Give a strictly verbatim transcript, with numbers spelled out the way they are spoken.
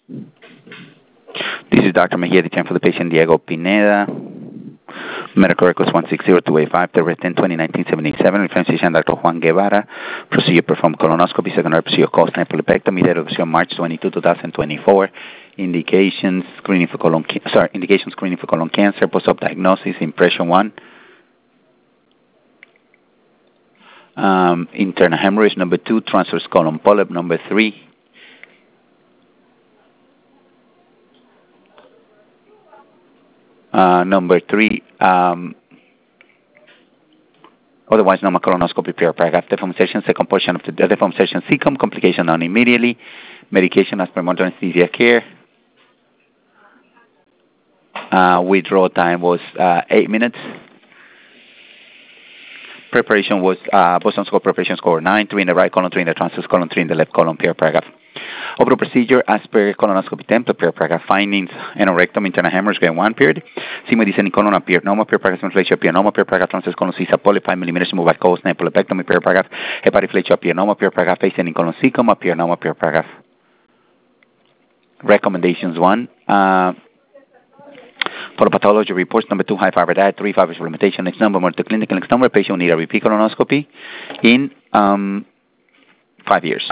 This is Doctor Mejia, the for the patient Diego Pineda. Medical records one six zero two eight five, February tenth, nineteen seventy-seven. Reference physician Doctor Juan Guevara. Procedure performed colonoscopy, secondary procedure caused nephrolepectomy. Deduction March twenty-second, twenty twenty-four. Indication screening for colon sorry, indication screening for colon cancer. Post-op diagnosis, impression one. Um, internal hemorrhage. Number two, transverse colon polyp. Number three. Uh, number three, um, otherwise known as colonoscopy, prior paragraph, deformation, second portion of the deformation, secum, complication known immediately, medication as per modern anesthesia care. Uh, withdrawal time was uh, eight minutes. Preparation was uh, Boston score preparation score nine, three in the right colon, three in the transverse colon, three in the left colon, prior paragraph. Overall procedure as per colonoscopy template, prior paragraph findings, anorectum, internal hemorrhage, grade one period. Sigma descending colon appeared normal, prior paragraph inflation appeared normal, prior paragraph transverse colon cisa polyp, five millimeters removed by caused nephrolepectomy, prior paragraph hepatic inflation appeared normal, prior paragraph ascending colon cecum appeared normal, prior paragraph. Recommendations one. Uh, For the pathology reports, number two, high fiber diet, three, fiber supplementation, next number, more to clinical, next number, patient will need a repeat colonoscopy in um, five years.